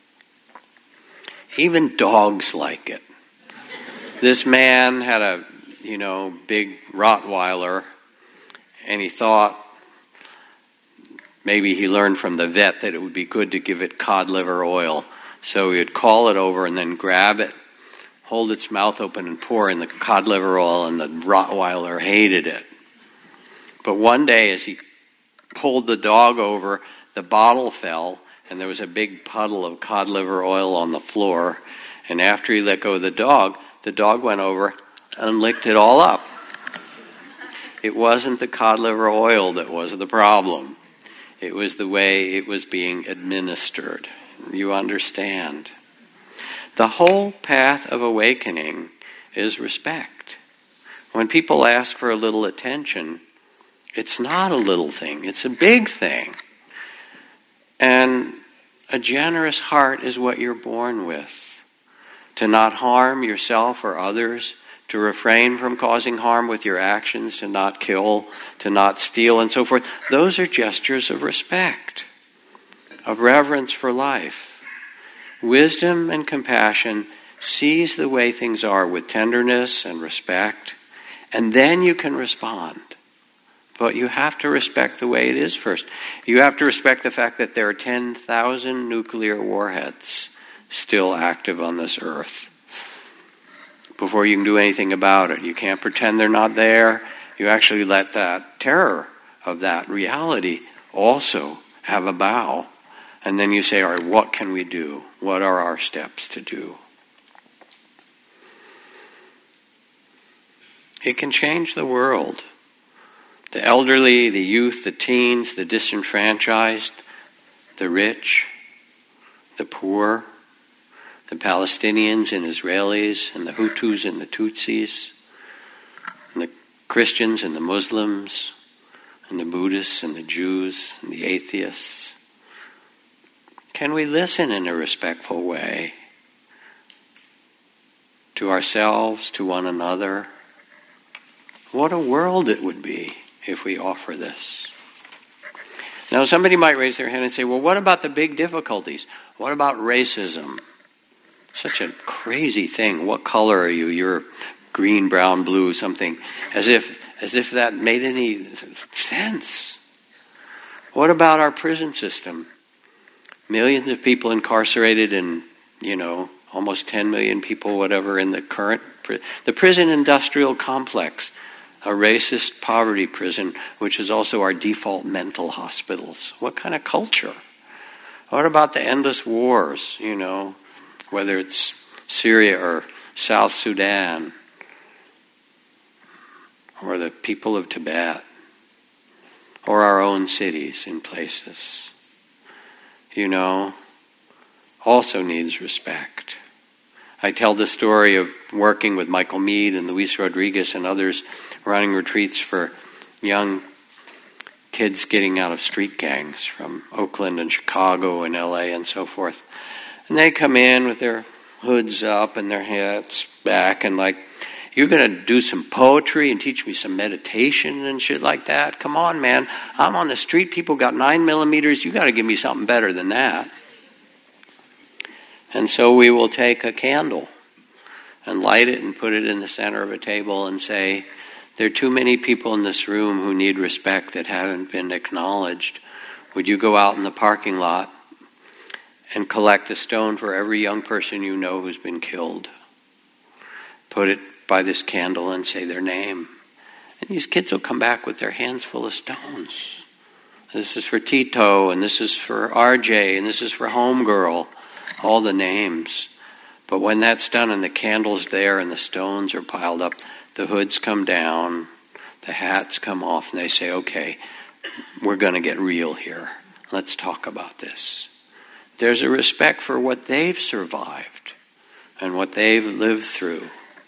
Even dogs like it. This man had a, you know, big Rottweiler, and he thought maybe he learned from the vet that it would be good to give it cod liver oil. So he would call it over and then grab it, hold its mouth open and pour in the cod liver oil, and the Rottweiler hated it. But one day as he pulled the dog over, the bottle fell, and there was a big puddle of cod liver oil on the floor. And after he let go of the dog, the dog went over and licked it all up. It wasn't the cod liver oil that was the problem. It was the way it was being administered. You understand. The whole path of awakening is respect. When people ask for a little attention, it's not a little thing, it's a big thing. And a generous heart is what you're born with. To not harm yourself or others, to refrain from causing harm with your actions, to not kill, to not steal, and so forth. Those are gestures of respect, of reverence for life. Wisdom and compassion sees the way things are with tenderness and respect, and then you can respond. But you have to respect the way it is first. You have to respect the fact that there are ten thousand nuclear warheads still active on this earth before you can do anything about it. You can't pretend they're not there. You actually let that terror of that reality also have a bow. And then you say, all right, what can we do? What are our steps to do? It can change the world. The elderly, the youth, the teens, the disenfranchised, the rich, the poor, the Palestinians and Israelis, and the Hutus and the Tutsis, and the Christians and the Muslims, and the Buddhists and the Jews and the atheists. Can we listen in a respectful way to ourselves, to one another? What a world it would be if we offer this. Now somebody might raise their hand and say, well, what about the big difficulties? What about racism? Such a crazy thing. What color are you? You're green, brown, blue, something. As if, as if that made any sense. What about our prison system? Millions of people incarcerated and, you know, almost ten million people, whatever, in the current, the prison industrial complex. A racist poverty prison, which is also our default mental hospitals. What kind of culture? What about the endless wars, you know, whether it's Syria or South Sudan or the people of Tibet or our own cities in places, you know, also needs respect. I tell the story of working with Michael Meade and Luis Rodriguez and others running retreats for young kids getting out of street gangs from Oakland and Chicago and L A and so forth. And they come in with their hoods up and their hats back and like, you're going to do some poetry and teach me some meditation and shit like that? Come on, man. I'm on the street. People got nine millimeters. You got to give me something better than that. And so we will take a candle and light it and put it in the center of a table and say, there are too many people in this room who need respect that haven't been acknowledged. Would you go out in the parking lot and collect a stone for every young person you know who's been killed? Put it by this candle and say their name. And these kids will come back with their hands full of stones. This is for Tito, and this is for R J, and this is for Homegirl. All the names. But when that's done and the candle's there and the stones are piled up, the hoods come down, the hats come off, and they say, okay, we're going to get real here. Let's talk about this. There's a respect for what they've survived and what they've lived through.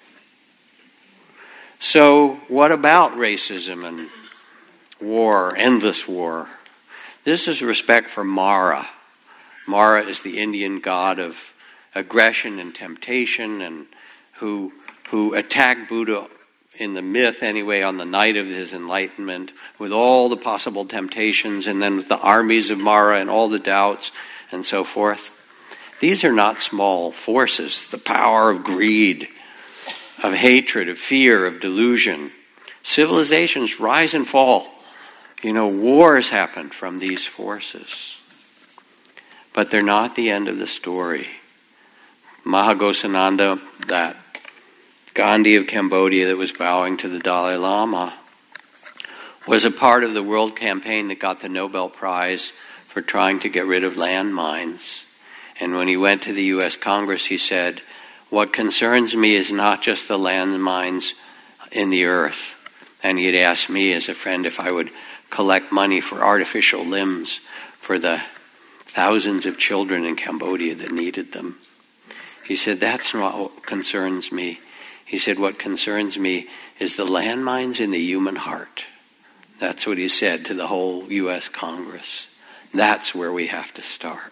So what about racism and war, endless war? This is respect for Mara. Mara is the Indian god of aggression and temptation, and who who attacked Buddha in the myth anyway on the night of his enlightenment with all the possible temptations, and then with the armies of Mara and all the doubts and so forth. These are not small forces. The power of greed, of hatred, of fear, of delusion. Civilizations rise and fall. You know, wars happen from these forces. But they're not the end of the story. Mahaghosananda, that Gandhi of Cambodia that was bowing to the Dalai Lama, was a part of the world campaign that got the Nobel Prize for trying to get rid of landmines. And when he went to the U S Congress, he said, what concerns me is not just the landmines in the earth. And he had asked me as a friend if I would collect money for artificial limbs for the thousands of children in Cambodia that needed them. He said, that's not what concerns me. He said, what concerns me is the landmines in the human heart. That's what he said to the whole U S Congress. That's where we have to start.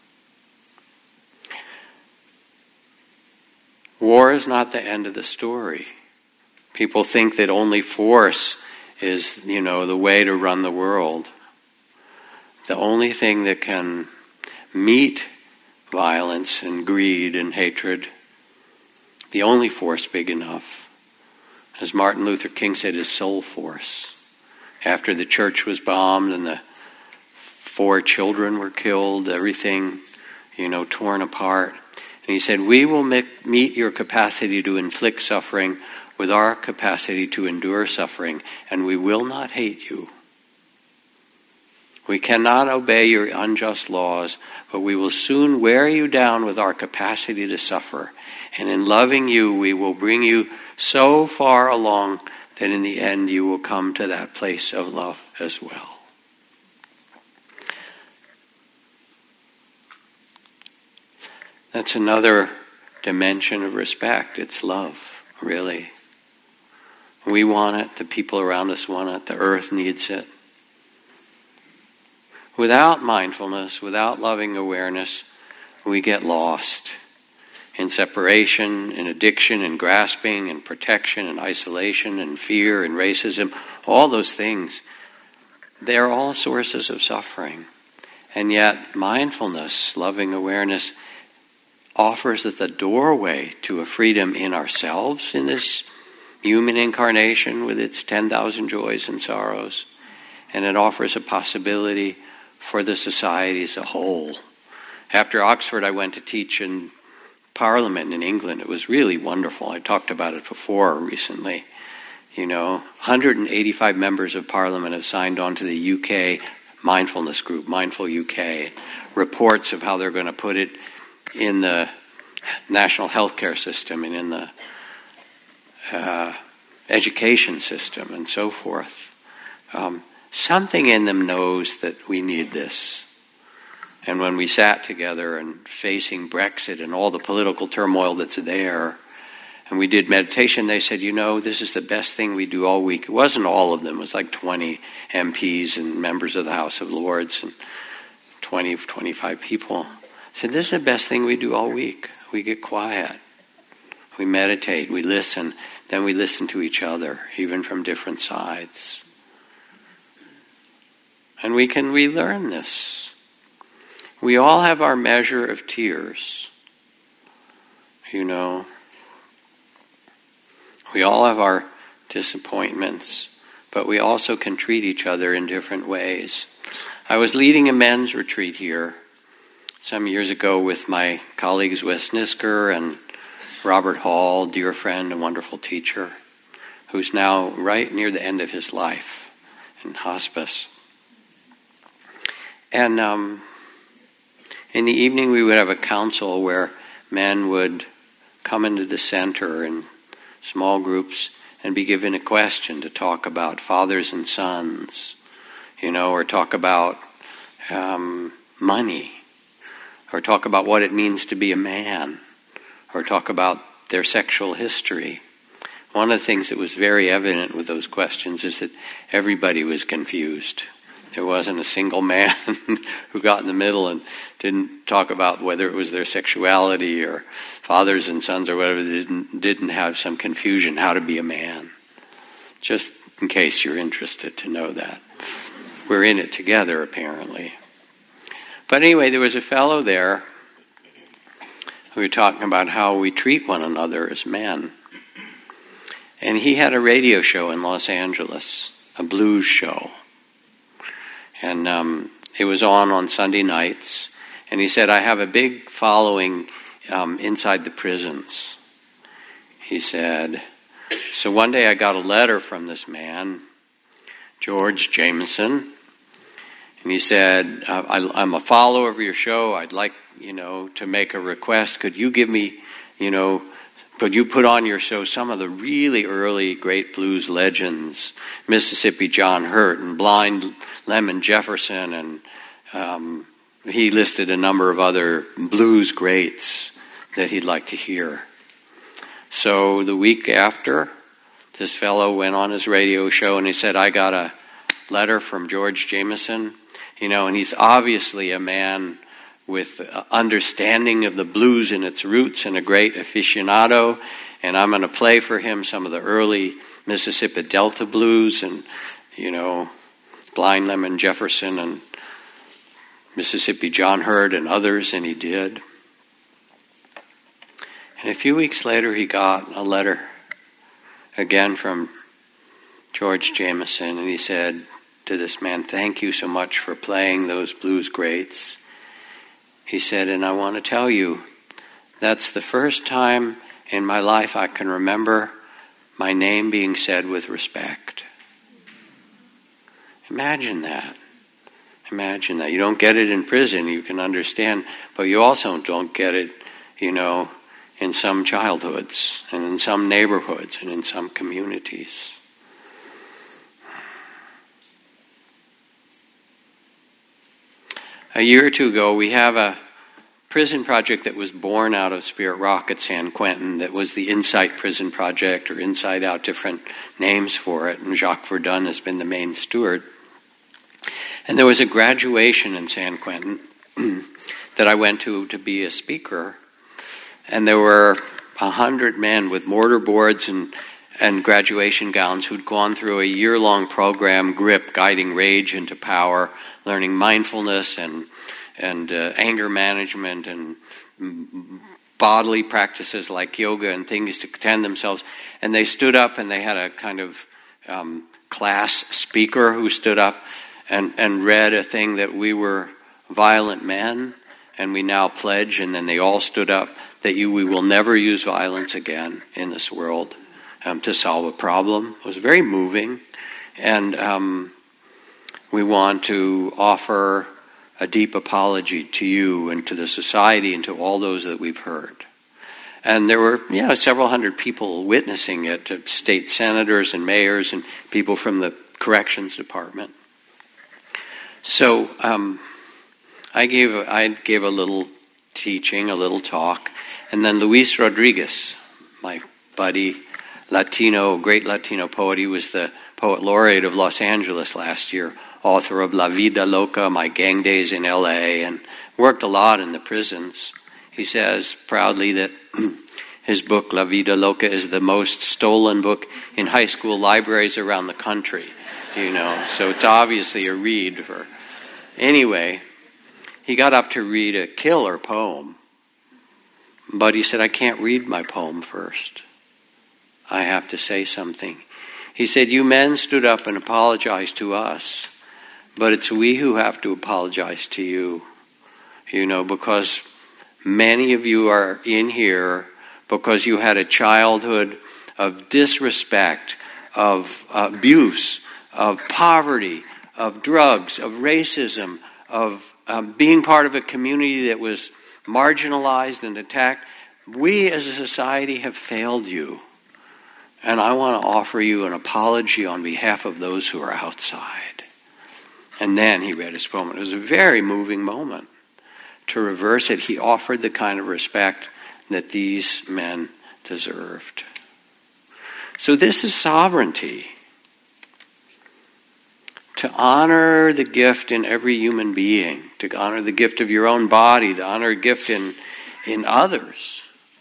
War is not the end of the story. People think that only force is, you know, the way to run the world. The only thing that can meet violence and greed and hatred, the only force big enough, as Martin Luther King said, is soul force. After the church was bombed and the four children were killed, everything, you know, torn apart. And he said, we will make, meet your capacity to inflict suffering with our capacity to endure suffering, and we will not hate you. We cannot obey your unjust laws, but we will soon wear you down with our capacity to suffer. And in loving you, we will bring you so far along that in the end you will come to that place of love as well. That's another dimension of respect. It's love, really. We want it. The people around us want it. The earth needs it. Without mindfulness, without loving awareness, we get lost in separation, in addiction, in grasping, in protection, in isolation, in fear, in racism. All those things, they're all sources of suffering. And yet, mindfulness, loving awareness, offers us a doorway to a freedom in ourselves, in this human incarnation with its ten thousand joys and sorrows. And it offers a possibility for the society as a whole. After Oxford, I went to teach in Parliament in England. It was really wonderful. I talked about it before recently. You know, one hundred eighty-five members of Parliament have signed on to the U K mindfulness group, Mindful U K, reports of how they're going to put it in the national healthcare system and in the uh, education system and so forth. Um, something in them knows that we need this. And when we sat together and facing Brexit and all the political turmoil that's there, and we did meditation, they said, you know, this is the best thing we do all week. It wasn't all of them. It was like twenty M Ps and members of the House of Lords and twenty, twenty-five people. I said, this is the best thing we do all week. We get quiet. We meditate. We listen. Then we listen to each other, even from different sides. And we can relearn this. We all have our measure of tears. You know, we all have our disappointments, but we also can treat each other in different ways. I was leading a men's retreat here some years ago with my colleagues Wes Nisker and Robert Hall, dear friend and wonderful teacher, who's now right near the end of his life in hospice. And um, in the evening we would have a council where men would come into the center in small groups and be given a question to talk about fathers and sons, you know, or talk about um, money, or talk about what it means to be a man, or talk about their sexual history. One of the things that was very evident with those questions is that everybody was confused. There wasn't a single man who got in the middle and didn't talk about whether it was their sexuality or fathers and sons or whatever, didn't didn't have some confusion how to be a man. Just in case you're interested to know that. We're in it together, apparently. But anyway, there was a fellow there who were talking about how we treat one another as men. And he had a radio show in Los Angeles, a blues show. And um, it was on on Sunday nights. And he said, I have a big following um, inside the prisons. He said, so one day I got a letter from this man, George Jameson. And he said, I, I'm a follower of your show. I'd like, you know, to make a request. Could you give me, you know, could you put on your show some of the really early great blues legends, Mississippi John Hurt and Blind Lemon Jefferson, and um, he listed a number of other blues greats that he'd like to hear. So the week after, this fellow went on his radio show and he said, I got a letter from George Jameson, you know, and he's obviously a man with understanding of the blues and its roots and a great aficionado, and I'm going to play for him some of the early Mississippi Delta blues and, you know, Blind Lemon Jefferson and Mississippi John Hurt and others, and he did. And a few weeks later he got a letter again from George Jameson, and he said to this man, thank you so much for playing those blues greats. He said, and I want to tell you, that's the first time in my life I can remember my name being said with respect. Imagine that. Imagine that. You don't get it in prison, you can understand, but you also don't get it, you know, in some childhoods and in some neighborhoods and in some communities. A year or two ago, we have a prison project that was born out of Spirit Rock at San Quentin that was the Insight Prison Project, or Inside Out, different names for it, and Jacques Verdun has been the main steward. And there was a graduation in San Quentin that I went to to be a speaker, and there were a hundred men with mortarboards and, and graduation gowns who'd gone through a year-long program, GRIP, Guiding Rage into Power, learning mindfulness and and uh, anger management and bodily practices like yoga and things to tend themselves. And they stood up and they had a kind of um, class speaker who stood up and, and read a thing that we were violent men and we now pledge, and then they all stood up, that you we will never use violence again in this world um, to solve a problem. It was very moving. And um, we want to offer a deep apology to you and to the society and to all those that we've hurt. And there were, you know, several hundred people witnessing it, state senators and mayors and people from the corrections department. So um, I gave I gave a little teaching, a little talk, and then Luis Rodriguez, my buddy, Latino, great Latino poet, he was the poet laureate of Los Angeles last year, author of La Vida Loca, My Gang Days in L A, and worked a lot in the prisons. He says proudly that his book, La Vida Loca, is the most stolen book in high school libraries around the country. You know, so it's obviously a read for... Anyway, he got up to read a killer poem, but he said, I can't read my poem first. I have to say something. He said, you men stood up and apologized to us, but it's we who have to apologize to you, you know, because many of you are in here because you had a childhood of disrespect, of abuse, of poverty, of drugs, of racism, of um, being part of a community that was marginalized and attacked. We as a society have failed you. And I want to offer you an apology on behalf of those who are outside. And then he read his poem. It was a very moving moment. To reverse it, he offered the kind of respect that these men deserved. So this is sovereignty. To honor the gift in every human being, to honor the gift of your own body, to honor a gift in, in others.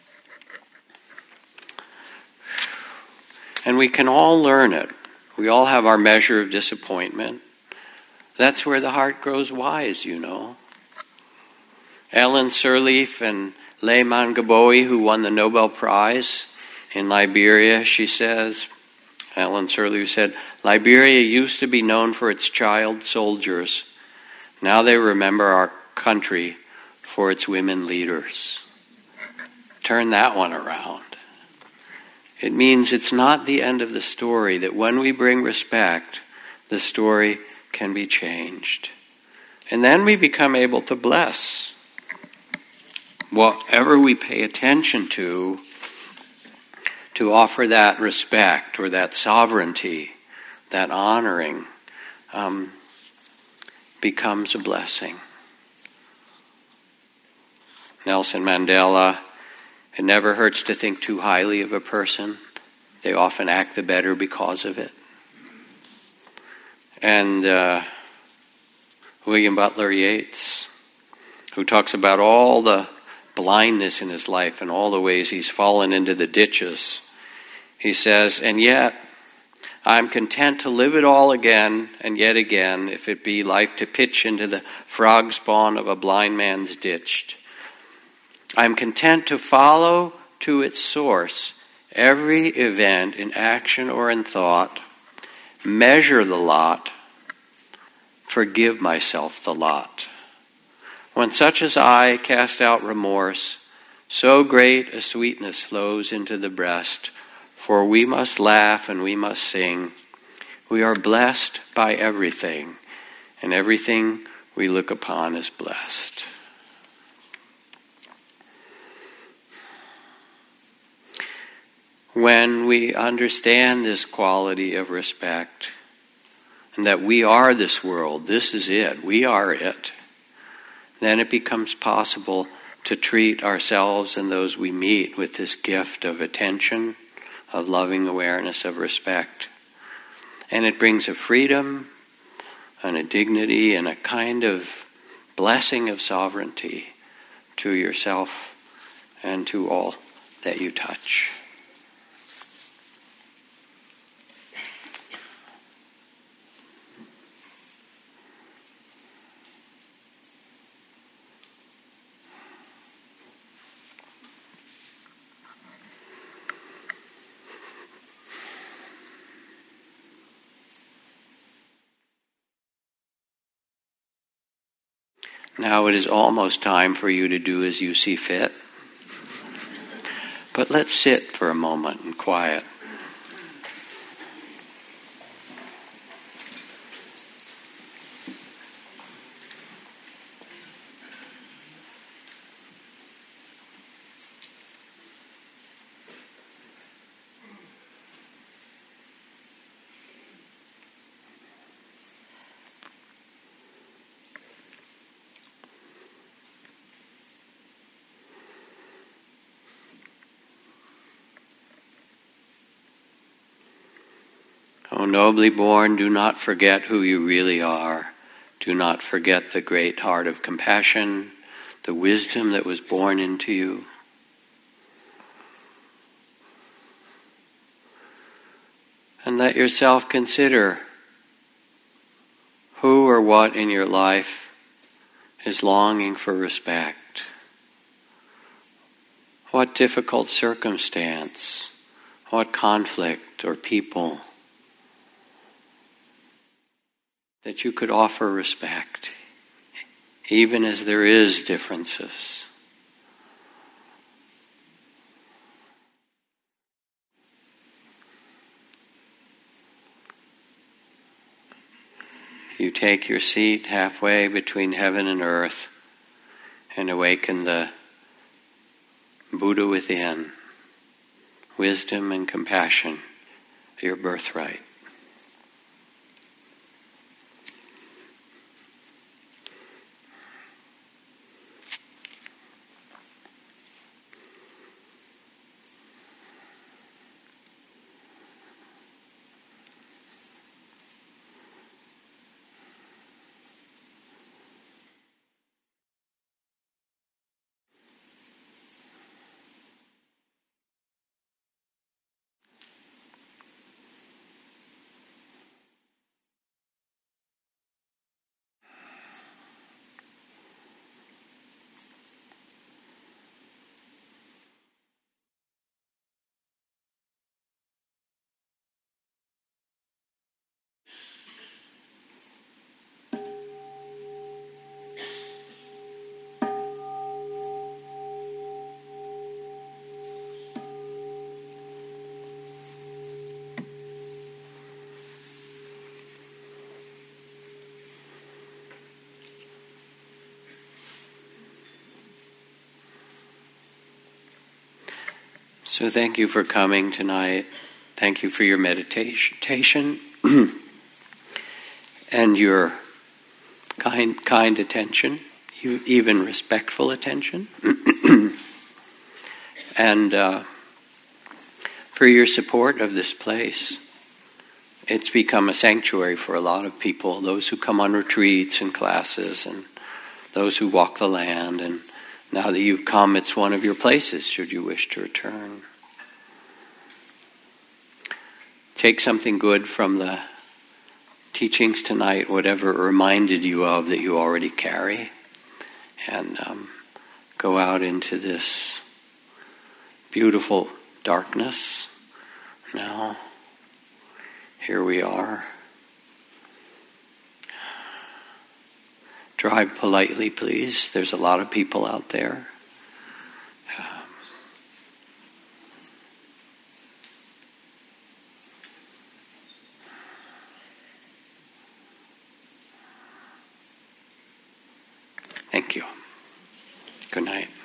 And we can all learn it. We all have our measure of disappointment. That's where the heart grows wise, you know. Ellen Sirleaf and Lehman Gaboui, who won the Nobel Prize in Liberia, she says, Ellen Sirleaf said, Liberia used to be known for its child soldiers. Now they remember our country for its women leaders. Turn that one around. It means it's not the end of the story, that when we bring respect, the story can be changed. And then we become able to bless whatever we pay attention to, to offer that respect or that sovereignty, that honoring, um, becomes a blessing. Nelson Mandela, it never hurts to think too highly of a person. They often act the better because of it. And uh, William Butler Yeats, who talks about all the blindness in his life and all the ways he's fallen into the ditches. He says, and yet I'm content to live it all again and yet again, if it be life to pitch into the frog spawn of a blind man's ditch. I'm content to follow to its source every event in action or in thought, measure the lot, forgive myself the lot. When such as I cast out remorse, so great a sweetness flows into the breast, for we must laugh and we must sing. We are blessed by everything, and everything we look upon is blessed. When we understand this quality of respect, and that we are this world, this is it, we are it, then it becomes possible to treat ourselves and those we meet with this gift of attention, of loving awareness, of respect. And it brings a freedom and a dignity and a kind of blessing of sovereignty to yourself and to all that you touch. Now it is almost time for you to do as you see fit. But let's sit for a moment in quiet. O nobly born, do not forget who you really are. Do not forget the great heart of compassion, the wisdom that was born into you. And let yourself consider who or what in your life is longing for respect. What difficult circumstance, what conflict or people that you could offer respect, even as there is differences. You take your seat halfway between heaven and earth and awaken the Buddha within, wisdom and compassion, your birthright. So thank you for coming tonight. Thank you for your meditation and your kind, kind attention, even respectful attention, and uh, for your support of this place. It's become a sanctuary for a lot of people, those who come on retreats and classes and those who walk the land, and now that you've come, it's one of your places, should you wish to return. Take something good from the teachings tonight, whatever it reminded you of that you already carry, and um, go out into this beautiful darkness. Now, here we are. Drive politely, please. There's a lot of people out there. Um, thank you. Good night.